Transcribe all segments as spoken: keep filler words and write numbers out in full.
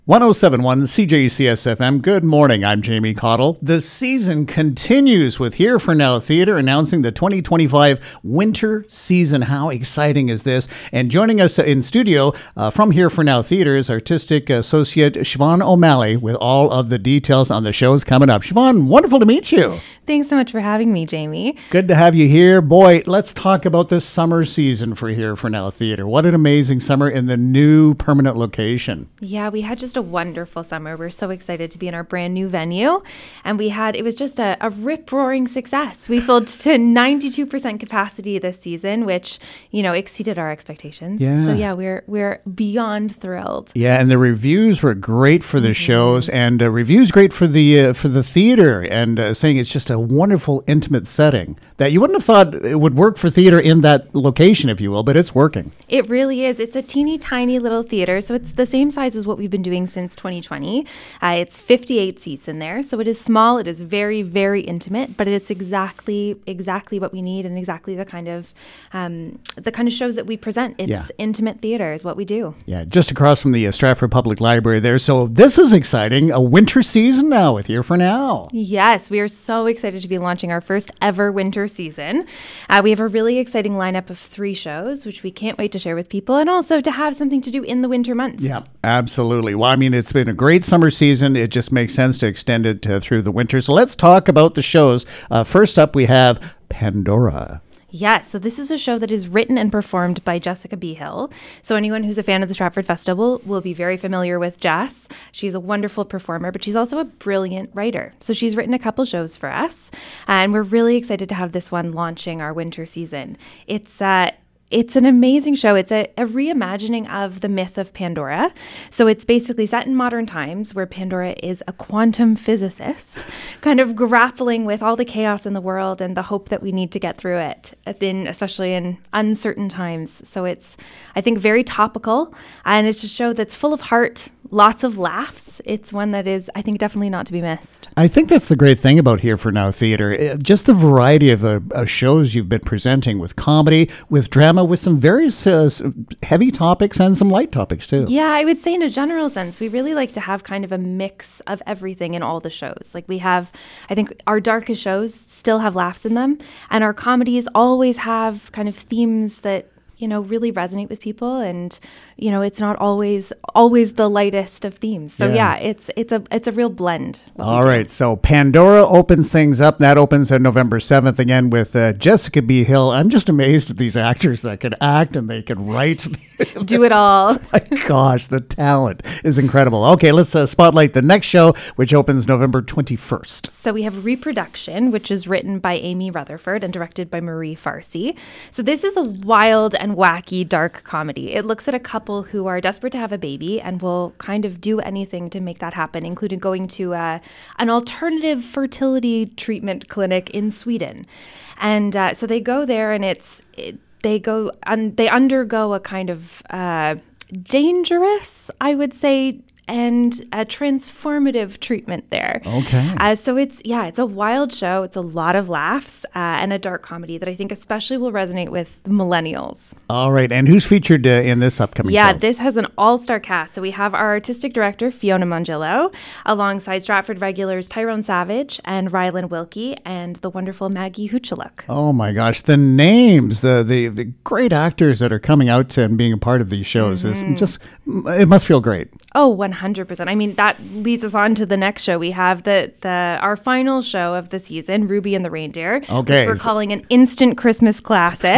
one oh seven point one C J C S F M. Good morning. I'm Jamie Cottle. The season continues with Here for Now Theatre announcing the twenty twenty-five winter season. How exciting is this? And joining us in studio uh, from Here for Now Theatre is artistic associate Siobhan O'Malley with all of the details on the shows coming up. Siobhan, wonderful to meet you. Thanks so much for having me, Jamie. Good to have you here. Boy, let's talk about this summer season for Here for Now Theatre. What an amazing summer in the new permanent location. Yeah, we had just a wonderful summer. We're so excited to be in our brand new venue. And we had, it was just a, a rip-roaring success. We sold to ninety-two percent capacity this season, which, you know, exceeded our expectations. Yeah. So yeah, we're we're beyond thrilled. Yeah, and the reviews were great for the mm-hmm. shows, and uh, reviews great for the uh, for the theater, and uh, saying it's just a wonderful, intimate setting that you wouldn't have thought it would work for theater in that location, if you will, but it's working. It really is. It's a teeny tiny little theater, so it's the same size as what we've been doing since twenty twenty. Uh, it's fifty-eight seats in there, so it is small. It is very, very intimate, but it's exactly exactly what we need and exactly the kind of um, the kind of shows that we present. It's yeah. intimate theater is what we do. Yeah, just across from the uh, Stratford Public Library there. So this is exciting. A winter season now with Here for Now. Yes, we are so excited to be launching our first ever winter season. Uh, we have a really exciting lineup of three shows, which we can't wait to share with people, and also to have something to do in the winter months. Yeah, absolutely. Well, I mean, it's been a great summer season. It just makes sense to extend it uh, through the winter. So let's talk about the shows. Uh, first up, we have Pandora. Yes, so this is a show that is written and performed by Jessica B. Hill. So anyone who's a fan of the Stratford Festival will be very familiar with Jess. She's a wonderful performer, but she's also a brilliant writer. So she's written a couple shows for us, and we're really excited to have this one launching our winter season. It's uh, It's an amazing show. It's a, a reimagining of the myth of Pandora. So it's basically set in modern times where Pandora is a quantum physicist, kind of grappling with all the chaos in the world and the hope that we need to get through it, in, especially in uncertain times. So it's, I think, very topical, and it's a show that's full of heart, lots of laughs. It's one that is, I think, definitely not to be missed. I think that's the great thing about Here for Now Theatre. Just the variety of uh, uh, shows you've been presenting with comedy, with drama, with some various uh, heavy topics and some light topics too. Yeah, I would say in a general sense, we really like to have kind of a mix of everything in all the shows. Like we have, I think our darkest shows still have laughs in them, and our comedies always have kind of themes that, you know, really resonate with people, and you know, it's not always always the lightest of themes. So yeah, yeah it's it's a it's a real blend. All right, so Pandora opens things up. That opens on November seventh again with uh, Jessica B. Hill. I'm just amazed at these actors that can act and they can write. Do it all. My gosh, the talent is incredible. Okay, let's uh, spotlight the next show, which opens November twenty-first. So we have Reproduction, which is written by Amy Rutherford and directed by Marie Farsi. So this is a wild and wacky dark comedy. It looks at a couple who are desperate to have a baby and will kind of do anything to make that happen, including going to uh, an alternative fertility treatment clinic in Sweden. And uh, so they go there, and it's it, they go un- they undergo a kind of uh, dangerous, I would say, and a transformative treatment there. Okay. Uh, so it's, yeah, it's a wild show. It's a lot of laughs uh, and a dark comedy that I think especially will resonate with millennials. All right. And who's featured uh, in this upcoming yeah, show? Yeah, this has an all-star cast. So we have our artistic director, Fiona Mongillo, alongside Stratford regulars Tyrone Savage and Rylan Wilkie and the wonderful Maggie Huchaluk. Oh my gosh, the names, the, the, the great actors that are coming out and being a part of these shows mm-hmm. is just, it must feel great. Oh, one hundred percent. I mean, that leads us on to the next show. We have the the our final show of the season, Ruby and the Reindeer, okay, which we're calling an instant Christmas classic.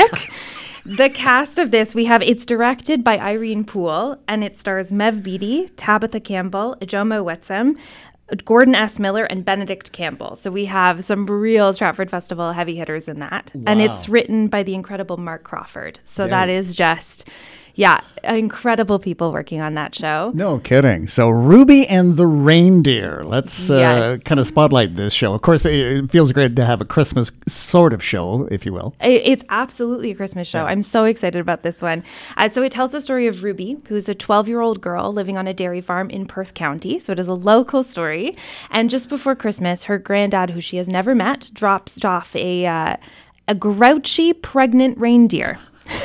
The cast of this, we have, it's directed by Irene Poole, and it stars Mev Beatty, Tabitha Campbell, Ijoma Wetsam, Gordon S. Miller, and Benedict Campbell. So we have some real Stratford Festival heavy hitters in that. Wow. And it's written by the incredible Mark Crawford. So yeah. that is just... Yeah, incredible people working on that show. No kidding. So Ruby and the Reindeer. Let's uh, yes. kind of spotlight this show. Of course, it feels great to have a Christmas sort of show, if you will. It's absolutely a Christmas show. Yeah. I'm so excited about this one. Uh, so it tells the story of Ruby, who's a twelve-year-old girl living on a dairy farm in Perth County. So it is a local story. And just before Christmas, her granddad, who she has never met, drops off a uh, a grouchy pregnant reindeer.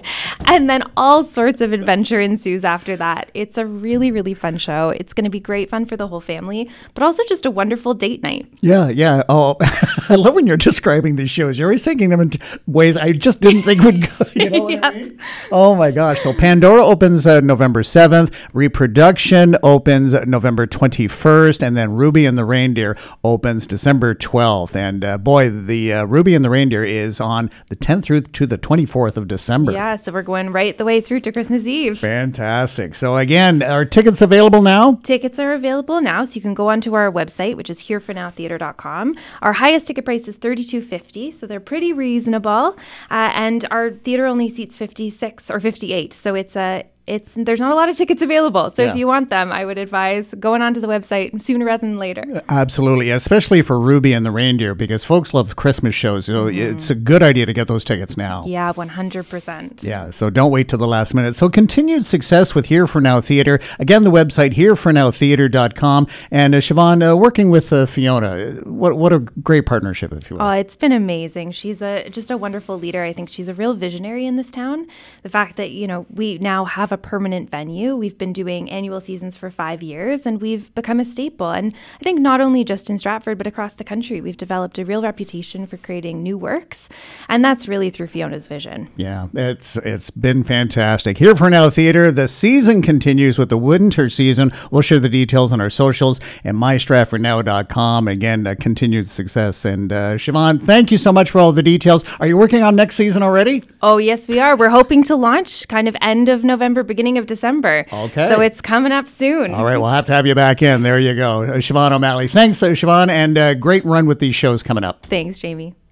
And then all sorts of adventure ensues after that. It's a really, really fun show. It's going to be great fun for the whole family, but also just a wonderful date night. Yeah, yeah. Oh, I love when you're describing these shows. You're always thinking them in ways I just didn't think would go. You know what yep. I mean? Oh, my gosh. So Pandora opens uh, November seventh. Reproduction opens November twenty-first. And then Ruby and the Reindeer opens December twelfth. And uh, boy, the uh, Ruby and the Reindeer is on the tenth through to the twenty-fourth of December. Yeah, so we're going right the way through to Christmas Eve. Fantastic. So again, are tickets available now? Tickets are available now, so you can go onto our website, which is here for now theater dot com. Our highest ticket price is thirty-two fifty, so they're pretty reasonable. Uh, and our theater only seats fifty-six or fifty-eight, so it's a It's there's not a lot of tickets available. So yeah. if you want them, I would advise going onto the website sooner rather than later. Absolutely, especially for Ruby and the Reindeer, because folks love Christmas shows. So mm-hmm. it's a good idea to get those tickets now. Yeah, one hundred percent. Yeah, so don't wait till the last minute. So continued success with Here for Now Theater. Again, the website here for now theater dot com. And uh, Siobhan, uh, working with uh, Fiona, what what a great partnership, if you will. Oh, it's been amazing. She's a just a wonderful leader. I think she's a real visionary in this town. The fact that, you know, we now have a permanent venue. We've been doing annual seasons for five years and we've become a staple. And I think not only just in Stratford, but across the country, we've developed a real reputation for creating new works. And that's really through Fiona's vision. Yeah, it's it's been fantastic. Here for Now Theater, the season continues with the winter season. We'll share the details on our socials and my stratford now dot com. Again, uh, continued success. And uh, Siobhan, thank you so much for all the details. Are you working on next season already? Oh, yes, we are. We're hoping to launch kind of end of November, beginning of December. Okay. So it's coming up soon. All right. We'll have to have you back in. There you go. Uh, Siobhan O'Malley. Thanks, uh, Siobhan, and uh, great run with these shows coming up. Thanks, Jamie.